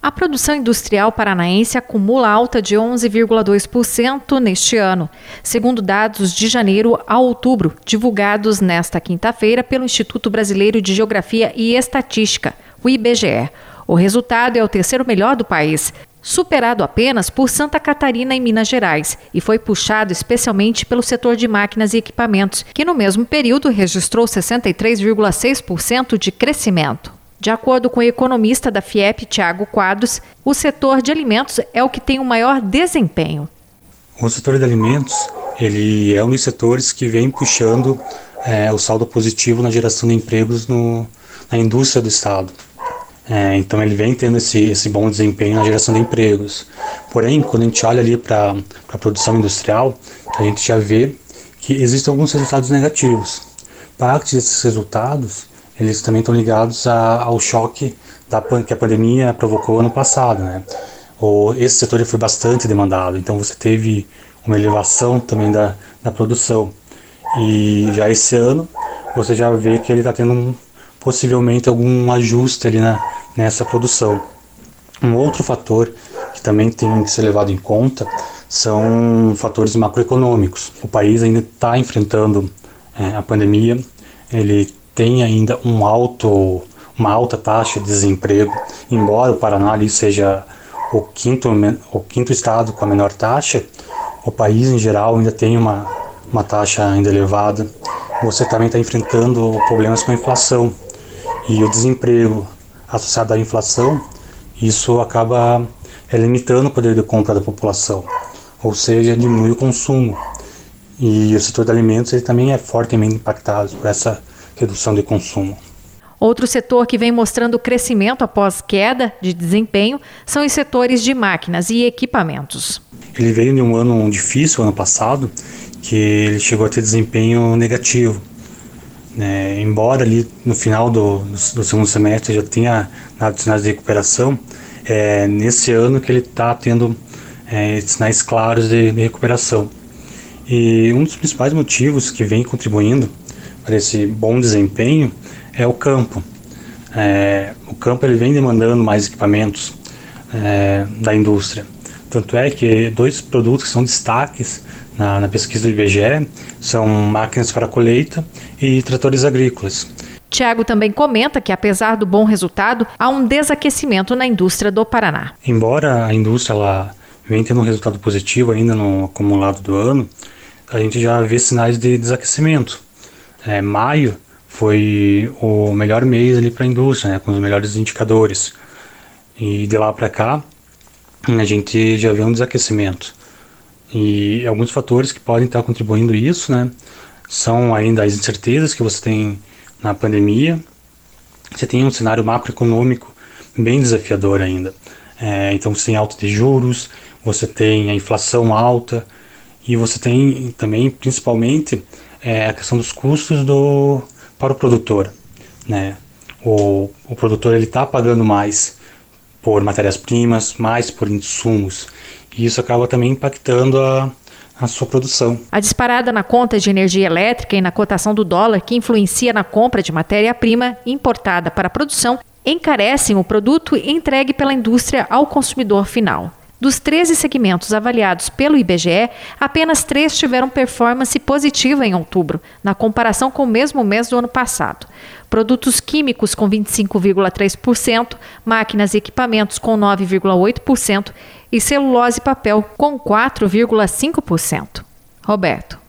A produção industrial paranaense acumula alta de 11,2% neste ano, segundo dados de janeiro a outubro, divulgados nesta quinta-feira pelo Instituto Brasileiro de Geografia e Estatística, o IBGE. O resultado é o terceiro melhor do país, superado apenas por Santa Catarina e Minas Gerais, e foi puxado especialmente pelo setor de máquinas e equipamentos, que no mesmo período registrou 63,6% de crescimento. De acordo com o economista da FIEP, Tiago Quadros, o setor de alimentos é o que tem o maior desempenho. O setor de alimentos ele é um dos setores que vem puxando o saldo positivo na geração de empregos na indústria do estado. Então ele vem tendo esse bom desempenho na geração de empregos. Porém, quando a gente olha ali para a produção industrial, a gente já vê que existem alguns resultados negativos. Parte desses resultados eles também estão ligados ao choque que a pandemia provocou ano passado, né? Esse setor ele foi bastante demandado, então você teve uma elevação também da produção. E já esse ano, você já vê que ele está tendo possivelmente algum ajuste ali nessa produção. Um outro fator que também tem que ser levado em conta são fatores macroeconômicos. O país ainda está enfrentando a pandemia, ele tem ainda uma alta taxa de desemprego, embora o Paraná ali seja o quinto estado com a menor taxa, o país em geral ainda tem uma taxa ainda elevada. Você também está enfrentando problemas com a inflação, e o desemprego associado à inflação, isso acaba limitando o poder de compra da população, ou seja, diminui o consumo. E o setor de alimentos ele também é fortemente impactado por essa redução de consumo. Outro setor que vem mostrando crescimento após queda de desempenho são os setores de máquinas e equipamentos. Ele veio de um ano difícil, ano passado, que ele chegou a ter desempenho negativo. Embora ali no final do segundo semestre já tenha dado sinais de recuperação, nesse ano que ele está tendo sinais claros de recuperação. E um dos principais motivos que vem contribuindo para esse bom desempenho é o campo. O campo ele vem demandando mais equipamentos da indústria. Tanto é que dois produtos que são destaques na pesquisa do IBGE são máquinas para colheita e tratores agrícolas. Tiago também comenta que, apesar do bom resultado, há um desaquecimento na indústria do Paraná. Embora a indústria ela venha tendo um resultado positivo ainda no acumulado do ano, a gente já vê sinais de desaquecimento. Maio foi o melhor mês ali para a indústria, com os melhores indicadores. E de lá para cá, a gente já vê um desaquecimento. E alguns fatores que podem estar contribuindo isso, são ainda as incertezas que você tem na pandemia. Você tem um cenário macroeconômico bem desafiador ainda. Então você tem alta de juros, você tem a inflação alta, e você tem também, principalmente, a questão dos custos para o produtor. O produtor está pagando mais por matérias-primas, mais por insumos, e isso acaba também impactando a sua produção. A disparada na conta de energia elétrica e na cotação do dólar, que influencia na compra de matéria-prima importada para a produção, encarecem o produto entregue pela indústria ao consumidor final. Dos 13 segmentos avaliados pelo IBGE, apenas 3 tiveram performance positiva em outubro, na comparação com o mesmo mês do ano passado. Produtos químicos com 25,3%, máquinas e equipamentos com 9,8% e celulose e papel com 4,5%. Roberto.